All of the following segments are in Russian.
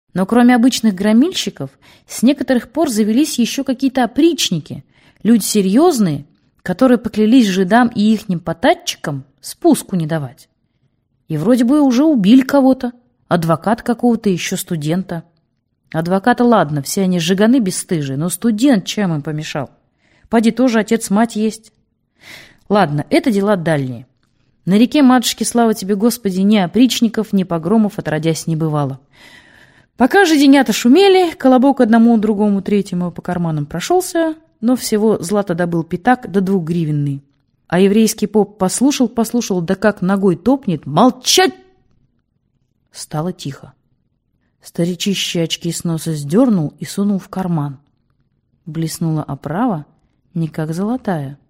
Но кроме обычных громильщиков, с некоторых пор завелись еще какие-то опричники, люди серьезные, которые поклялись жидам и ихним потатчикам спуску не давать. И вроде бы уже убили кого-то, адвокат какого-то, еще студента. Адвоката, ладно, все они жиганы бесстыжие, но студент чем им помешал? Поди тоже отец-мать есть. Ладно, это дела дальние. На реке, матушки, слава тебе, Господи, ни опричников, ни погромов отродясь не бывало. Пока же денята шумели, Колобок одному, другому, третьему по карманам прошелся, но всего злато добыл пятак до 2 гривенный. А еврейский поп послушал, да как ногой топнет: «Молчать!» Стало тихо. Старичище очки с носа сдернул и сунул в карман. Блеснула оправа, не как золотая.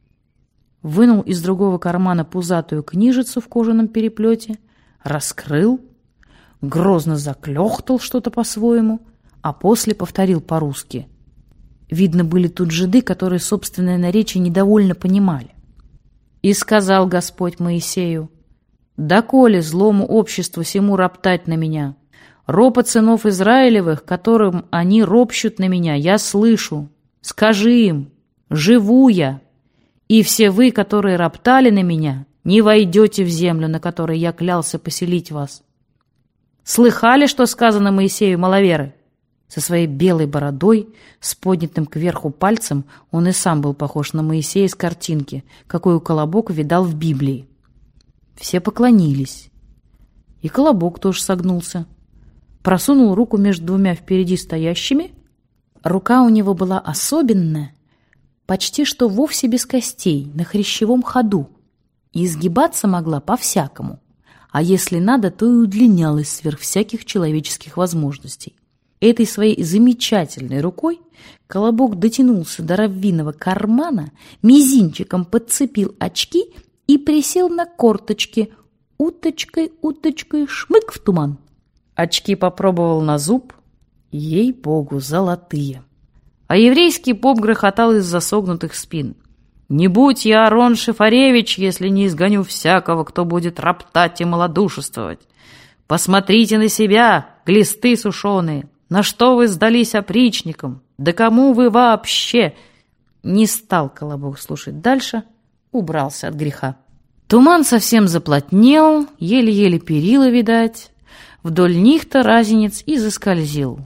Вынул из другого кармана пузатую книжицу в кожаном переплете, раскрыл, грозно заклёхтал что-то по-своему, а после повторил по-русски. Видно, были тут жиды, которые собственное наречие недовольно понимали. «И сказал Господь Моисею: доколе злому обществу сему роптать на меня? Ропот сынов Израилевых, которым они ропщут на меня, я слышу. Скажи им: живу я, и все вы, которые роптали на меня, не войдете в землю, на которой я клялся поселить вас». Слыхали, что сказано Моисею, маловеры? Со своей белой бородой, с поднятым кверху пальцем, он и сам был похож на Моисея с картинки, какую Колобок видал в Библии. Все поклонились. И Колобок тоже согнулся. Просунул руку между двумя впереди стоящими. Рука у него была особенная, почти что вовсе без костей, на хрящевом ходу, и изгибаться могла по-всякому, а если надо, то и удлинялась сверх всяких человеческих возможностей. Этой своей замечательной рукой Колобок дотянулся до раввиного кармана, мизинчиком подцепил очки и присел на корточки, уточкой, шмык в туман. Очки попробовал на зуб, ей-богу, золотые. А еврейский поп грохотал из-за согнутых спин: «Не будь я Аарон Шифаревич, если не изгоню всякого, кто будет роптать и малодушествовать. Посмотрите на себя, глисты сушеные! На что вы сдались опричникам? Да кому вы вообще?» Не стал Колобок слушать дальше, убрался от греха. Туман совсем заплотнел, еле-еле перила видать. Вдоль них-то разинец и заскользил.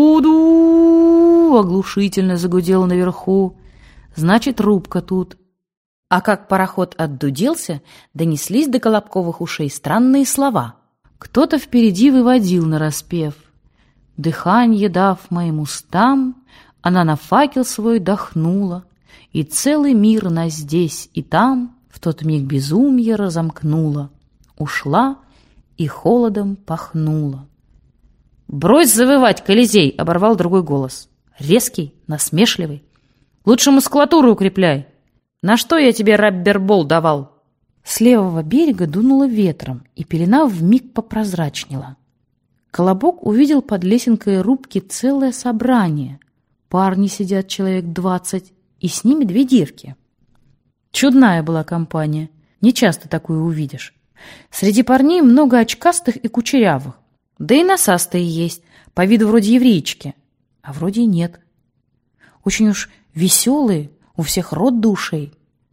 «Уду!» — оглушительно загудел наверху. Значит, рубка тут. А как пароход отдуделся, донеслись до Колобковых ушей странные слова. Кто-то впереди выводил нараспев: «Дыханье дав моим устам, она на факел свой дохнула, и целый мир на здесь и там в тот миг безумья разомкнула, ушла и холодом пахнула». «Брось завывать, Колизей!» — оборвал другой голос. Резкий, насмешливый. «Лучше мускулатуру укрепляй. На что я тебе раббербол давал?» С левого берега дунуло ветром, и пелена вмиг попрозрачнела. Колобок увидел под лесенкой рубки целое собрание. Парни сидят человек 20, и с ними 2 девки. Чудная была компания, нечасто такую увидишь. Среди парней много очкастых и кучерявых, да и носастые есть, по виду вроде евреечки, а вроде и нет. Очень уж веселые, у всех рот до ушей.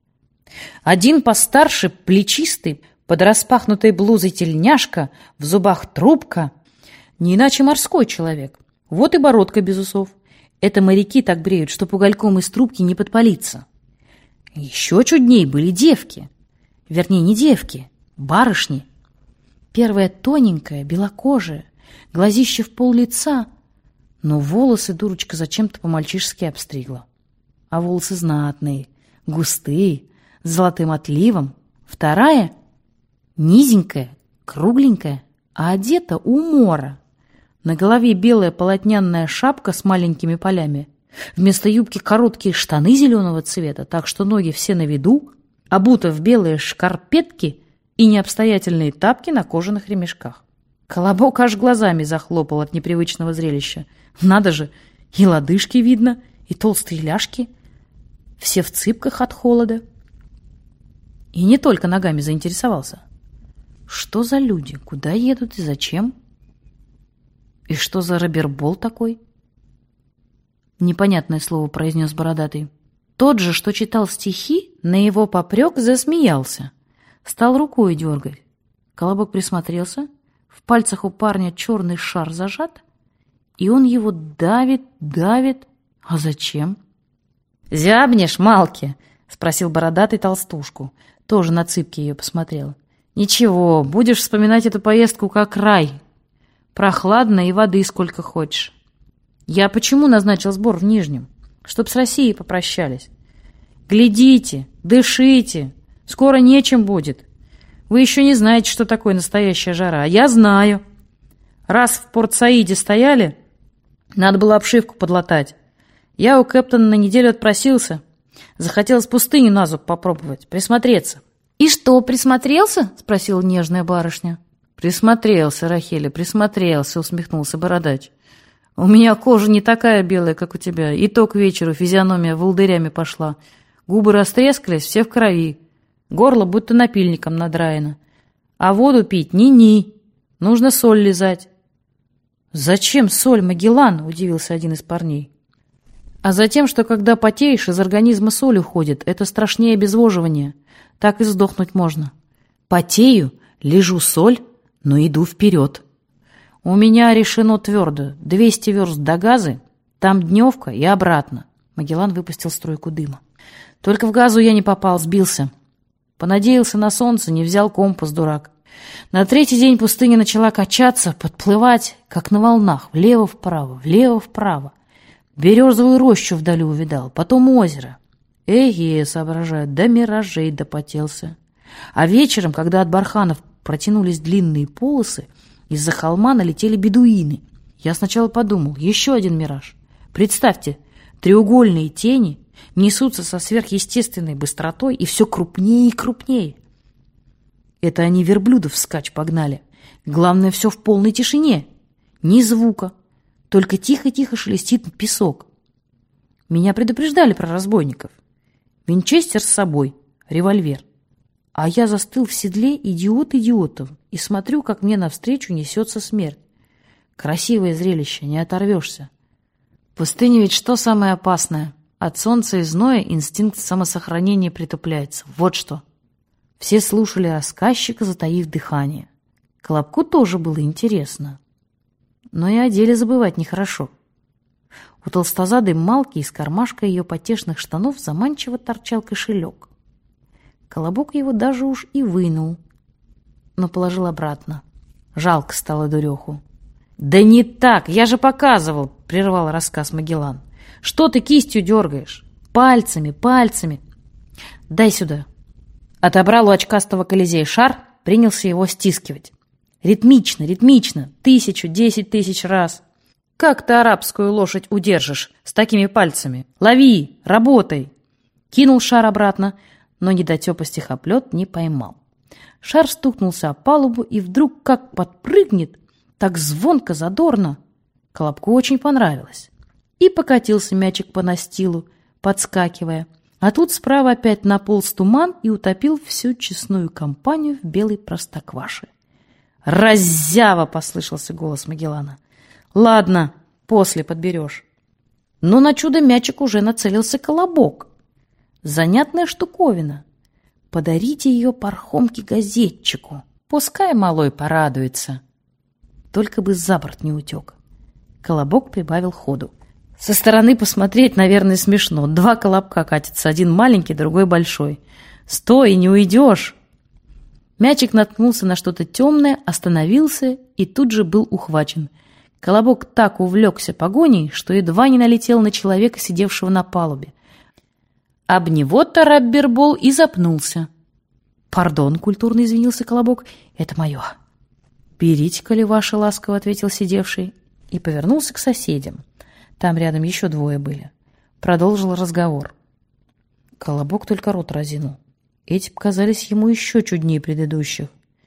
Один постарше, плечистый, под распахнутой блузой тельняшка, в зубах трубка, не иначе морской человек. Вот и бородка без усов. Это моряки так бреют, чтоб угольком из трубки не подпалиться. Еще чудней были девки. Вернее, не девки, барышни. Первая тоненькая, белокожая, глазище в пол лица, но волосы дурочка зачем-то по-мальчишески обстригла. А волосы знатные, густые, с золотым отливом. Вторая низенькая, кругленькая, а одета умора. На голове белая полотняная шапка с маленькими полями. Вместо юбки короткие штаны зеленого цвета, так что ноги все на виду, обута в белые шкарпетки и необстоятельные тапки на кожаных ремешках. Колобок аж глазами захлопал от непривычного зрелища. Надо же, и лодыжки видно, и толстые ляжки. Все в цыпках от холода. И не только ногами заинтересовался. Что за люди, куда едут и зачем? И что за рабербол такой? Непонятное слово произнес бородатый. Тот же, что читал стихи, на его попрек засмеялся. Стал рукой дергать. Колобок присмотрелся. В пальцах у парня черный шар зажат, и он его давит. А зачем? «Зябнешь, Малки?» — спросил бородатый толстушку. Тоже на цыпке ее посмотрел. «Ничего, будешь вспоминать эту поездку как рай. Прохладно и воды сколько хочешь. Я почему назначил сбор в Нижнем? Чтоб с Россией попрощались. Глядите, дышите, скоро нечем будет. Вы еще не знаете, что такое настоящая жара, а я знаю. Раз в Порт-Саиде стояли, надо было обшивку подлатать. Я у кэптона на неделю отпросился. Захотелось пустыню на зуб попробовать, присмотреться». «И что, присмотрелся?» — спросила нежная барышня. «Присмотрелся, Рахеля, присмотрелся», — усмехнулся бородач. «У меня кожа не такая белая, как у тебя. И то к вечеру физиономия волдырями пошла. Губы растрескались, все в крови. Горло будто напильником надраено. А воду пить ни-ни. Нужно соль лизать». «Зачем соль, Магеллан?» — удивился один из парней. «А затем, что когда потеешь, из организма соль уходит. Это страшнее обезвоживания. Так и сдохнуть можно. Потею, лижу соль, но иду вперед. У меня решено твердо. 200 верст до Газы, там дневка и обратно». Магеллан выпустил струйку дыма. «Только в Газу я не попал, сбился. Понадеялся на солнце, не взял компас, дурак. На третий день пустыня начала качаться, подплывать, как на волнах, влево-вправо, влево-вправо. Березовую рощу вдали увидал, потом озеро. Соображаю, до миражей допотелся. А вечером, когда от барханов протянулись длинные полосы, из-за холма налетели бедуины. Я сначала подумал, еще один мираж. Представьте, треугольные тени несутся со сверхъестественной быстротой и все крупнее и крупнее. Это они верблюдов вскачь погнали. Главное, все в полной тишине. Ни звука, только тихо-тихо шелестит песок. Меня предупреждали про разбойников. Винчестер с собой, револьвер. А я застыл в седле идиот идиотов и смотрю, как мне навстречу несется смерть. Красивое зрелище, не оторвешься. В пустыне ведь что самое опасное? От солнца и зноя инстинкт самосохранения притупляется. Вот что. Все слушали рассказчика, затаив дыхание. Колобку тоже было интересно. Но и о деле забывать нехорошо. У толстозадой Малки из кармашка ее потешных штанов заманчиво торчал кошелек. Колобок его даже уж и вынул, но положил обратно. Жалко стало дуреху. «Да не так, я же показывал!» — прервал рассказ Магеллан. «Что ты кистью дергаешь? Пальцами. Дай сюда». Отобрал у очкастого Колизея шар, принялся его стискивать. Ритмично, 1000, 10 тысяч раз. Как ты арабскую лошадь удержишь с такими пальцами? Лови, работай. Кинул шар обратно, но недотепа стихоплет не поймал. Шар стукнулся о палубу и вдруг как подпрыгнет, так звонко, задорно. Колобку очень понравилось. И покатился мячик по настилу, подскакивая. А тут справа опять наполз туман и утопил всю честную компанию в белой простокваше. «Раззява!» — послышался голос Магеллана. «Ладно, после подберешь». Но на чудо мячик уже нацелился Колобок. Занятная штуковина. Подарите ее пархомке-газетчику. Пускай малой порадуется. Только бы за борт не утек. Колобок прибавил ходу. Со стороны посмотреть, наверное, смешно. 2 колобка катятся, один маленький, другой большой. Стой, не уйдешь. Мячик наткнулся на что-то темное, остановился и тут же был ухвачен. Колобок так увлекся погоней, что едва не налетел на человека, сидевшего на палубе. Об него-то раббербол и запнулся. «Пардон», — культурно извинился Колобок, — «это мое». «Берите, коли ваше», — ласково ответил сидевший, и повернулся к соседям. Там рядом еще 2 были. Продолжил разговор. Колобок только рот разинул. Эти показались ему еще чуднее предыдущих.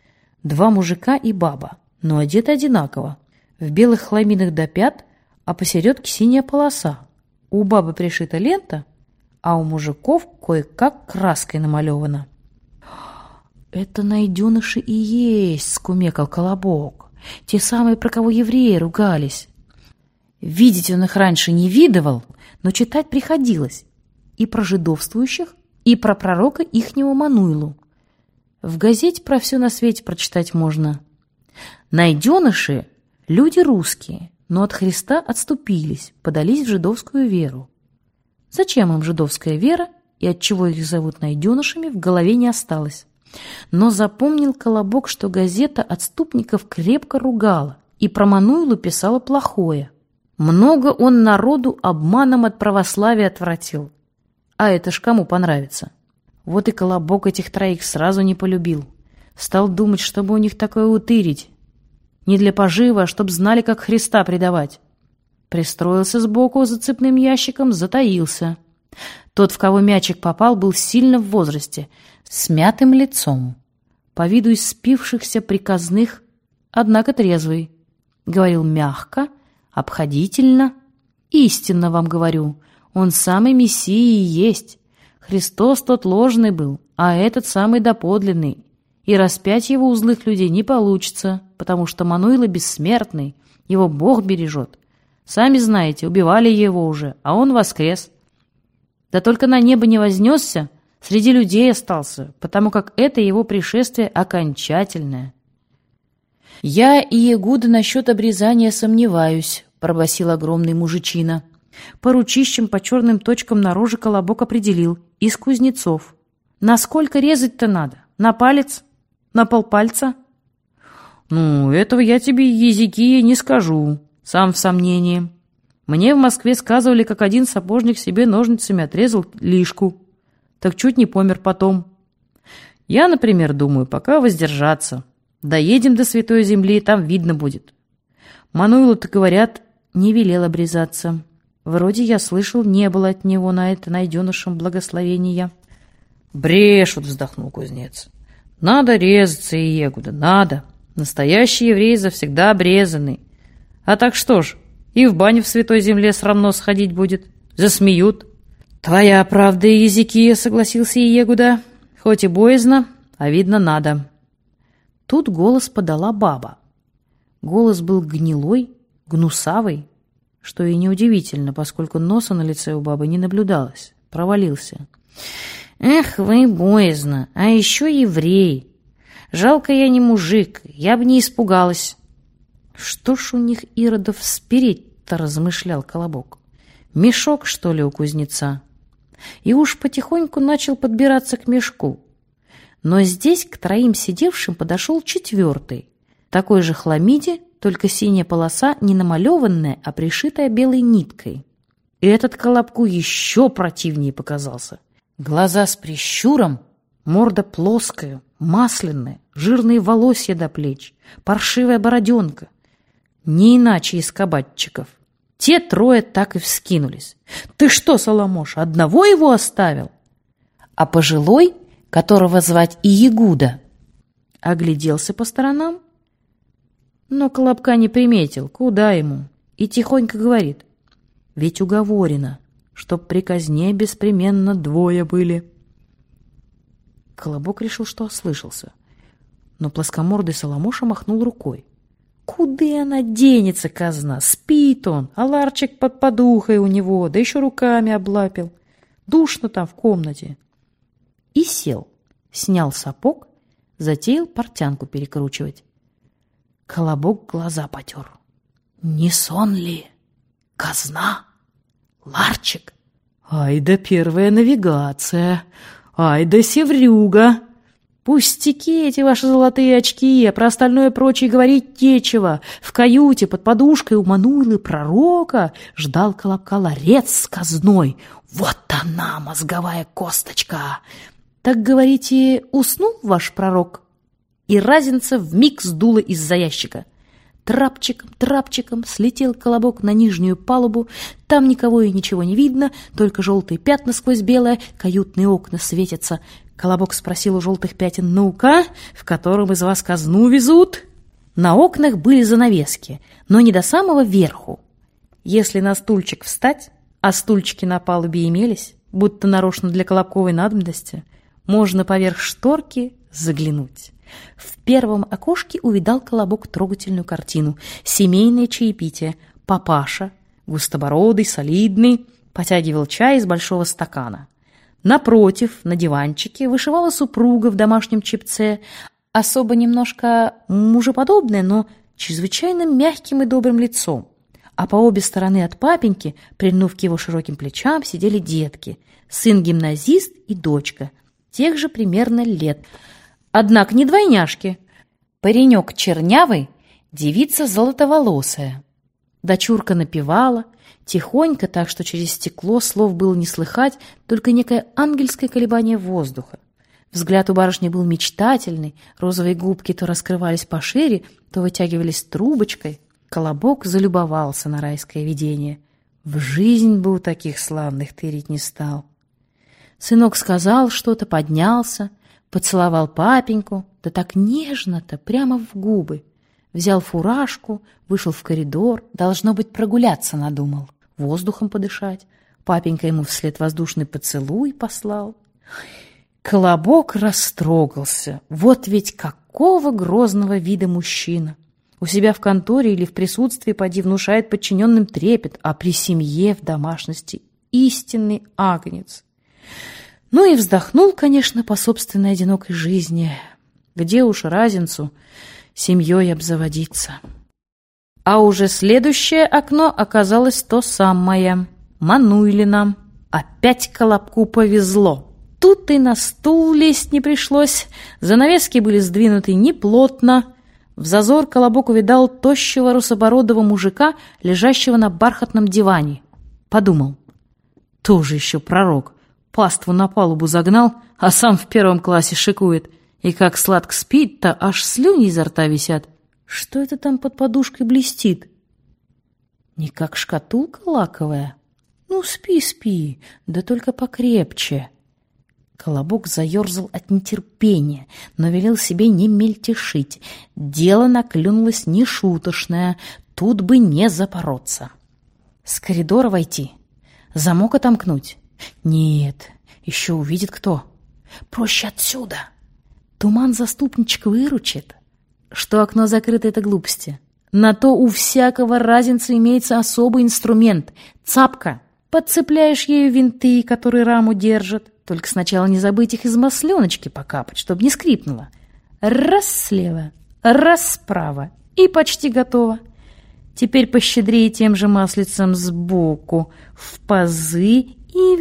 2 мужика и баба, но одеты одинаково. В белых хламидах до пят, а посередке синяя полоса. У бабы пришита лента, а у мужиков кое-как краской намалевано. «Это найденыши и есть», — скумекал Колобок. те самые, про кого евреи ругались. Видеть он их раньше не видывал, но читать приходилось и про жидовствующих, и про пророка ихнего Мануилу. В газете про все на свете прочитать можно. Найденыши — люди русские, но от Христа отступились, подались в жидовскую веру. Зачем им жидовская вера и отчего их зовут найденышами, в голове не осталось. Но запомнил Колобок, что газета отступников крепко ругала и про Мануилу писала плохое. Много он народу обманом от православия отвратил. А это ж кому понравится? Вот и Колобок этих троих сразу не полюбил. Стал думать, чтобы у них такое утырить. Не для пожива, а чтоб знали, как Христа предавать. Пристроился сбоку за цепным ящиком, затаился. Тот, в кого мячик попал, был сильно в возрасте, с мятым лицом, по виду из спившихся приказных, однако трезвый. Говорил мягко, обходительно. Истинно вам говорю, он самый Мессия и есть. Христос тот ложный был, а этот самый доподлинный. И распять его у злых людей не получится, потому что Мануила бессмертный, его Бог бережет. Сами знаете, убивали его уже, а он воскрес. Да только на небо не вознесся, среди людей остался, потому как это его пришествие окончательное. «Я и Ягуда насчет обрезания сомневаюсь», — пробасил огромный мужичина. По ручищам, по черным точкам на роже Колобок определил: из кузнецов. «Насколько резать-то надо? На палец? На полпальца?» «Ну, этого я тебе, языки, не скажу», — сам в сомнении. «Мне в Москве сказывали, как один сапожник себе ножницами отрезал лишку. Так чуть не помер потом. Я, например, думаю, пока воздержаться. Доедем до Святой Земли, там видно будет. Мануилу-то, говорят, не велел обрезаться. Вроде я слышал, не было от него на это найденышем благословения». «Брешут», — вздохнул кузнец. «Надо резаться, Иегуда, надо. Настоящий еврей завсегда обрезанный. А так что ж, и в баню в Святой Земле срамно сходить будет. Засмеют». «Твоя правда, языки», — согласился Иегуда. «Хоть и боязно, а видно надо». Тут голос подала баба. Голос был гнилой, гнусавый, что и неудивительно, поскольку носа на лице у бабы не наблюдалось. Провалился. «Эх вы, боязно, а еще еврей. Жалко, я не мужик, я бы не испугалась». «Что ж у них, иродов, спереть-то?» — размышлял Колобок. «Мешок, что ли, у кузнеца?» И уж потихоньку начал подбираться к мешку. Но здесь к троим сидевшим подошел четвертый. Такой же хламиде, только синяя полоса не намалеванная, а пришитая белой ниткой. И этот Колобку еще противнее показался. Глаза с прищуром, морда плоская, масляная, жирные волосья до плеч, паршивая бороденка. Не иначе из кабатчиков. Те трое так и вскинулись. «Ты что, Соломоша, одного его оставил?» А пожилой, которого звать Иегуда, огляделся по сторонам, но Колобка не приметил, куда ему, и тихонько говорит: «Ведь уговорено, чтоб при казне беспременно двое были». Колобок решил, что ослышался, но плоскомордый Соломоша махнул рукой. Куда она денется, казна? Спит он, а ларчик под подухой у него, да еще руками облапил. Душно там в комнате. И сел, снял сапог, затеял портянку перекручивать. Колобок глаза потер. Не сон ли? Казна? Ларчик? Ай да первая навигация! Ай да севрюга! Пустяки эти ваши золотые очки, а про остальное прочее говорить нечего. В каюте под подушкой у Мануилы пророка ждал Колобка ларец с казной. Вот она, мозговая косточка! Так, говорите, уснул ваш пророк? И Разинца вмиг сдуло из-за ящика. Трапчиком слетел Колобок на нижнюю палубу. Там никого и ничего не видно, только желтые пятна сквозь белое, каютные окна светятся. Колобок спросил у желтых пятен: «Ну-ка, в котором из вас казну везут?» На окнах были занавески, но не до самого верху. Если на стульчик встать, а стульчики на палубе имелись, будто нарочно для Колобковой надобности, Можно поверх шторки заглянуть. В первом окошке увидал Колобок трогательную картину. Семейное чаепитие. Папаша, густобородый, солидный, потягивал чай из большого стакана. Напротив, на диванчике, вышивала супруга в домашнем чепце, особо немножко мужеподобная, но чрезвычайно мягким и добрым лицом. А по обе стороны от папеньки, прильнув к его широким плечам, сидели детки. Сын-гимназист и дочка, тех же примерно лет. Однако не двойняшки. Паренек чернявый, девица золотоволосая. Дочурка напевала, тихонько, так что через стекло слов было не слыхать, только некое ангельское колебание воздуха. Взгляд у барышни был мечтательный, розовые губки то раскрывались пошире, то вытягивались трубочкой. Колобок залюбовался на райское видение. В жизнь бы у таких славных тырить не стал. Сынок сказал что-то, поднялся, поцеловал папеньку, да так нежно-то, прямо в губы. Взял фуражку, вышел в коридор, должно быть, прогуляться надумал, воздухом подышать. Папенька ему вслед воздушный поцелуй послал. Колобок растрогался. Вот ведь какого грозного вида мужчина! У себя в конторе или в присутствии поди внушает подчиненным трепет, а при семье в домашности истинный агнец. Ну и вздохнул, конечно, по собственной одинокой жизни. Где уж разницу семьей обзаводиться. А уже следующее окно оказалось то самое, Мануйлина. Опять Колобку повезло. Тут и на стул лезть не пришлось, занавески были сдвинуты неплотно. В зазор Колобок увидал тощего русобородого мужика, лежащего на бархатном диване. Подумал, тоже еще пророк. Паству на палубу загнал, а сам в первом классе шикует. И как сладко спит-то, аж слюни изо рта висят. Что это там под подушкой блестит? Не как шкатулка лаковая? Ну, спи, спи, да только покрепче. Колобок заерзал от нетерпения, но велел себе не мельтешить. Дело наклюнулось нешуточное, тут бы не запороться. С коридора войти, замок отомкнуть. Нет, еще увидит кто. Проще отсюда. Туман заступничек выручит. Что окно закрыто — это глупости. На то у всякого разинца имеется особый инструмент — цапка. Подцепляешь ею винты, которые раму держат. Только сначала не забыть их из масленочки покапать, чтобы не скрипнуло. Раз слева, раз справа, и почти готово. Теперь пощедрее тем же маслицем сбоку, в пазы и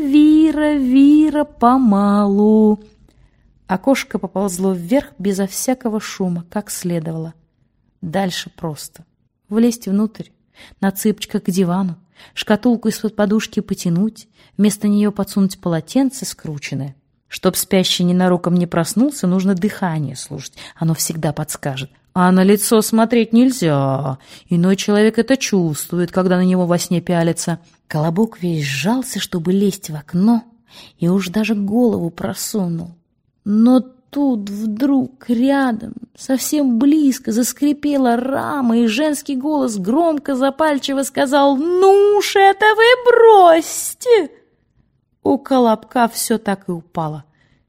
вира помалу. Окошко поползло вверх безо всякого шума, как следовало. Дальше просто. Влезть внутрь, на цыпочках к дивану, шкатулку из-под подушки потянуть, вместо нее подсунуть полотенце скрученное. Чтоб спящий ненароком не проснулся, нужно дыхание слушать, оно всегда подскажет. А на лицо смотреть нельзя, иной человек это чувствует, когда на него во сне пялится. Колобок весь сжался, чтобы лезть в окно, и уж даже голову просунул. Но тут вдруг рядом, совсем близко, заскрипела рама, и женский голос громко, запальчиво сказал: «Ну уж это вы бросьте!» У Колобка все так и упало.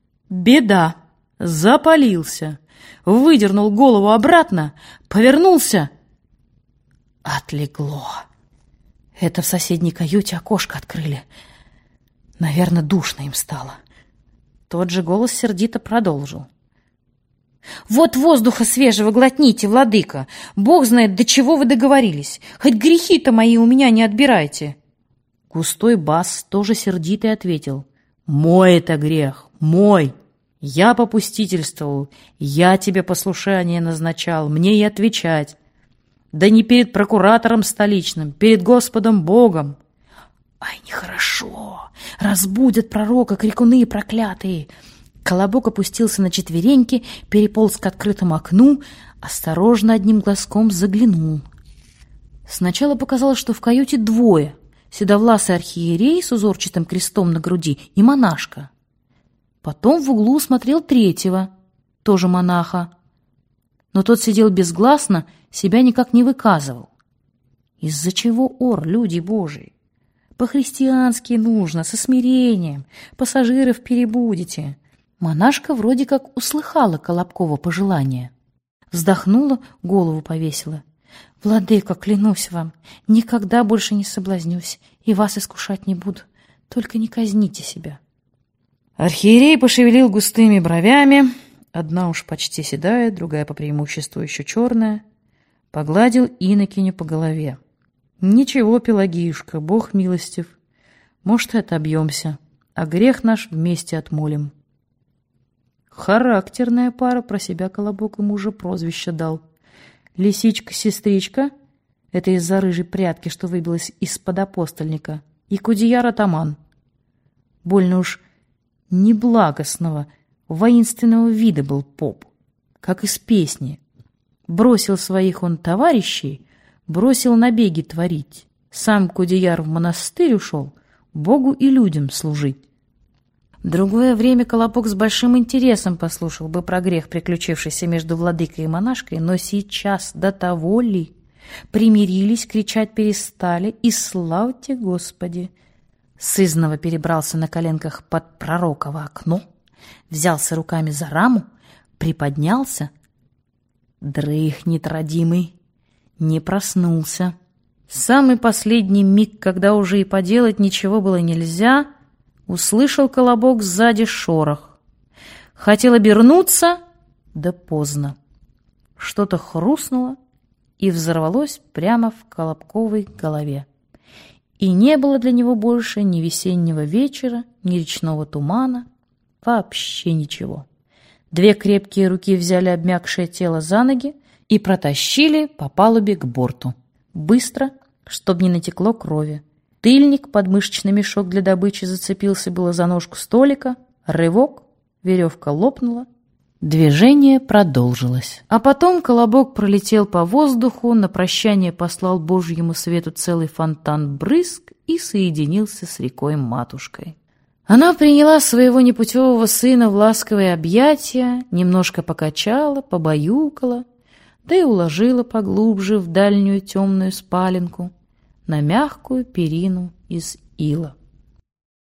Беда! Запалился, выдернул голову обратно, повернулся. Отлегло. Это в соседней каюте окошко открыли. Наверное, душно им стало. Тот же голос сердито продолжил: «Вот воздуха свежего глотните, владыка! Бог знает, до чего вы договорились! Хоть грехи-то мои у меня не отбирайте!» Густой бас тоже сердитый ответил: «Мой это грех, мой! Я попустительствовал, я тебе послушание назначал, мне и отвечать. Да не перед прокуратором столичным, перед Господом Богом!» «Ай, нехорошо! Разбудят пророка крикуны проклятые!» Колобок опустился на четвереньки, переполз к открытому окну, осторожно одним глазком заглянул. Сначала показалось, что в каюте двое: седовласый архиерей с узорчатым крестом на груди и монашка. Потом в углу смотрел третьего, тоже монаха. Но тот сидел безгласно, себя никак не выказывал. Из-за чего ор, люди божии? По-христиански нужно, со смирением. Пассажиров перебудете. Монашка вроде как услыхала Колобкова пожелание. Вздохнула, голову повесила. «Владыка, клянусь вам, никогда больше не соблазнюсь и вас искушать не буду. Только не казните себя». Архиерей пошевелил густыми бровями, одна уж почти седая, другая по преимуществу еще черная, погладил инокиню по голове. «Ничего, Пелагеюшка, Бог милостив. Может, и отобьемся, а грех наш вместе отмолим». Характерная пара, про себя Колобок ему уже прозвище дал. Лисичка-сестричка, это из-за рыжей прядки, что выбилась из-под апостольника, и кудеяр-атаман. Больно уж неблагостного, воинственного вида был поп, как из песни. Бросил своих он товарищей, бросил набеги творить. Сам кудеяр в монастырь ушел, Богу и людям служить. В другое время Колобок с большим интересом послушал бы про грех, приключившийся между владыкой и монашкой, но сейчас до того ли? Примирились, кричать перестали, и славьте Господи! Сызнова перебрался на коленках под пророково окно, взялся руками за раму, приподнялся. Дрыхнет родимый, не проснулся. Самый последний миг, когда уже и поделать ничего было нельзя, услышал Колобок сзади шорох. Хотел обернуться, да поздно. Что-то хрустнуло и взорвалось прямо в Колобковой голове. И не было для него больше ни весеннего вечера, ни речного тумана, вообще ничего. Две крепкие руки взяли обмякшее тело за ноги и протащили по палубе к борту. Быстро, чтоб не натекло крови. Тыльник, подмышечный мешок для добычи, зацепился было за ножку столика. Рывок, веревка лопнула. Движение продолжилось. А потом Колобок пролетел по воздуху, на прощание послал Божьему свету целый фонтан брызг и соединился с рекой-матушкой. Она приняла своего непутевого сына в ласковые объятия, немножко покачала, побаюкала, да и уложила поглубже в дальнюю темную спаленку на мягкую перину из ила.